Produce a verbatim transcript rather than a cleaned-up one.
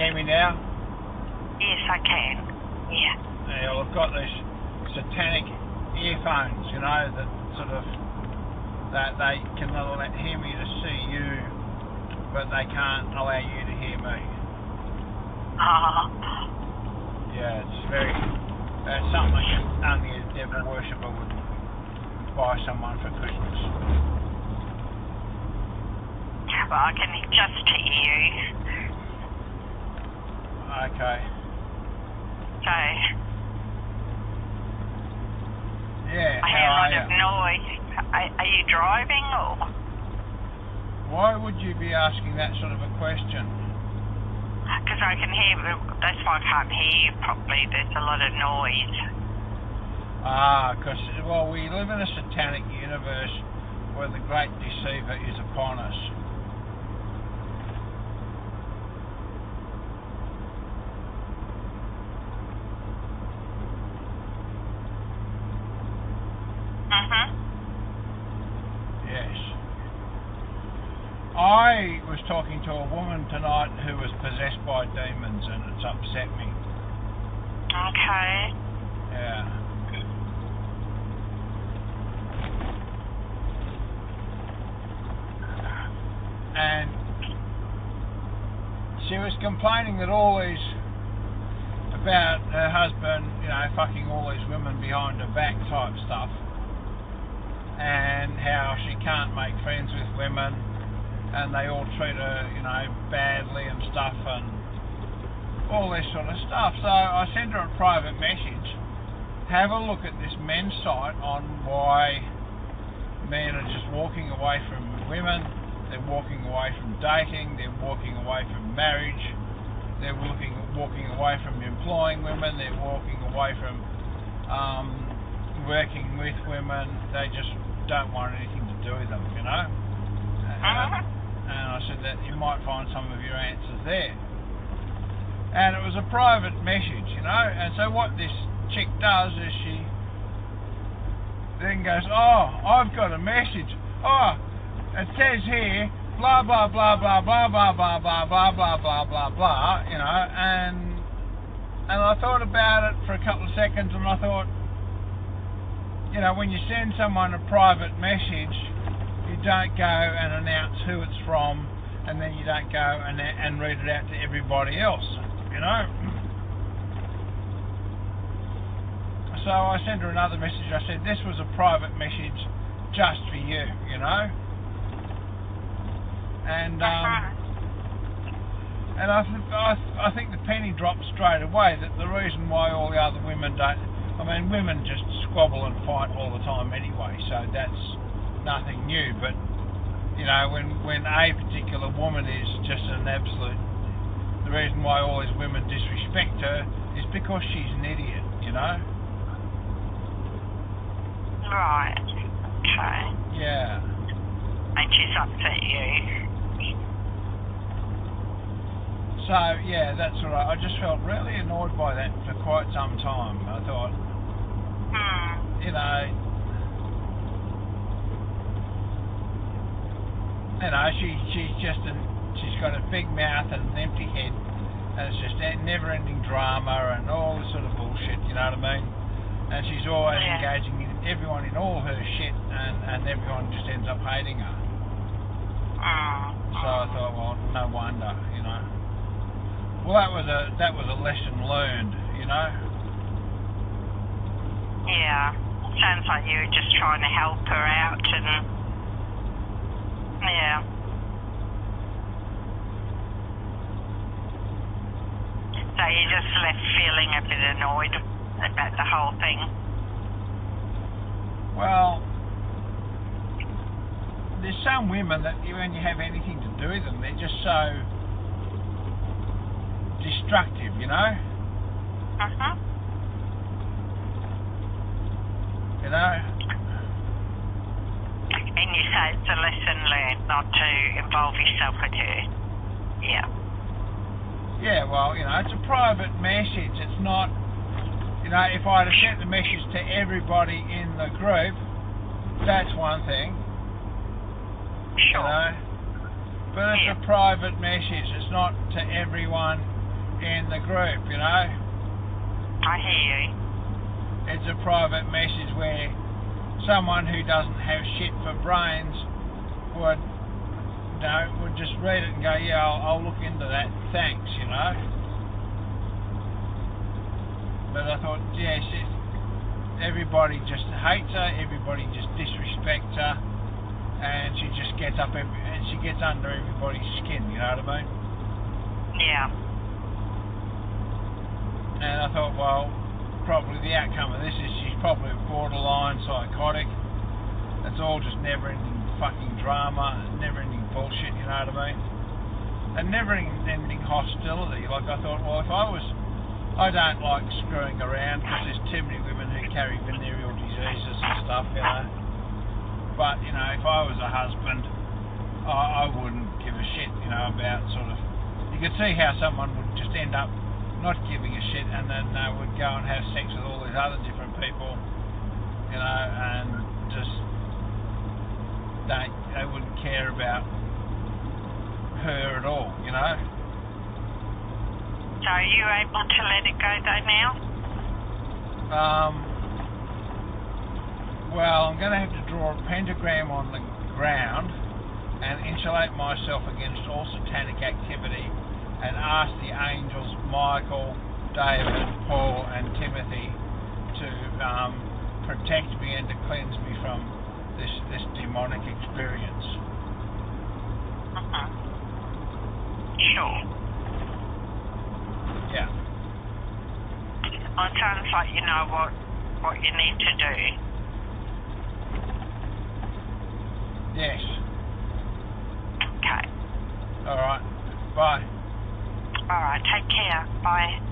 hear me now? Yes, I can. Yeah. Yeah, well, I've got these satanic earphones, you know, that sort of, that they can let, hear me to see you, but they can't allow you to hear me. Oh. Yeah, it's very, that's something only a devil worshipper would buy someone for Christmas. Well, I can just hear you. Okay. So, yeah, I hear a lot of noise. Are, are you driving or? Why would you be asking that sort of a question? Because I can hear, that's why I can't hear you properly. There's a lot of noise. Ah, because, well, we live in a satanic universe where the great deceiver is upon us. Mm-hmm. Yes. I was talking to a woman tonight who was possessed by demons, and it's upset me. Okay. Yeah. And she was complaining that all these, about her husband, you know, fucking all these women behind her back type stuff, and how she can't make friends with women, and they all treat her, you know, badly and stuff, and all this sort of stuff. So I sent her a private message. Have a look at this men's site on why men are just walking away from women. They're walking away from dating. They're walking away from marriage. They're walking walking away from employing women. They're walking away from um, working with women. They just don't want anything to do with them, you know. And, and I said that you might find some of your answers there. And it was a private message, you know. And so what this chick does is she then goes, oh, I've got a message. Oh, it says here, blah, blah, blah, blah, blah, blah, blah, blah, blah, blah, blah, blah, blah, you know, and and I thought about it for a couple of seconds, and I thought, you know, when you send someone a private message, you don't go and announce who it's from, and then you don't go and and read it out to everybody else, you know. So I sent her another message. I said, this was a private message just for you, you know. And um, and I, th- I, th- I think the penny dropped straight away that the reason why all the other women don't, I mean, women just squabble and fight all the time anyway, so that's nothing new. But you know, when when a particular woman is just an absolute, the reason why all these women disrespect her is because she's an idiot, you know. Right. Okay. Yeah. And she's upset you. So, yeah, that's all right. I just felt really annoyed by that for quite some time. I thought, Hmm. you know, you know, she she's just an, she's got a big mouth and an empty head, and it's just a never-ending drama and all this sort of bullshit, you know what I mean? And she's always Yeah. engaging in everyone in all her shit, and, and everyone just ends up hating her. Hmm. So I thought, well, no wonder, you know. Well, that was a that was a lesson learned, you know. Yeah. Sounds like you were just trying to help her out, and yeah. So you just left feeling a bit annoyed about the whole thing. Well, there's some women that you, when you have anything to do with them, they're just so destructive, you know. Uh-huh. You know. And you say it's a lesson learned not to involve yourself with her. Yeah. Yeah, well, you know, it's a private message. It's not, you know, if I'd have sent the message to everybody in the group, that's one thing. Sure. You know. But it's Yeah. a private message. It's not to everyone in the group, you know. I hear you. It's a private message where someone who doesn't have shit for brains would, you know, would just read it and go, yeah, I'll, I'll look into that, thanks, you know. But I thought, yeah, she, everybody just hates her, everybody just disrespects her, and she just gets up every, and she gets under everybody's skin, you know what I mean? Yeah. And I thought, well, probably the outcome of this is she's probably borderline psychotic. It's all just never-ending fucking drama, never-ending bullshit, you know what I mean? And never-ending hostility. Like, I thought, well, if I was... I don't like screwing around because there's too many women who carry venereal diseases and stuff, you know. But, you know, if I was a husband, I, I wouldn't give a shit, you know, about sort of... You could see how someone would just end up not giving a shit and then uh, would go and have sex with all these other different people, you know, and just... They, they wouldn't care about her at all, you know. So are you able to let it go though now? Um, well, I'm going to have to draw a pentagram on the ground and insulate myself against all satanic activity and ask the angels Michael, David, Paul and Timothy to um, protect me and to cleanse me from this, this demonic experience. Uh-huh. Sure. Yeah. Well, it sounds like you know what, what you need to do. Yes. Okay. All right. Bye. All right, take care. Bye.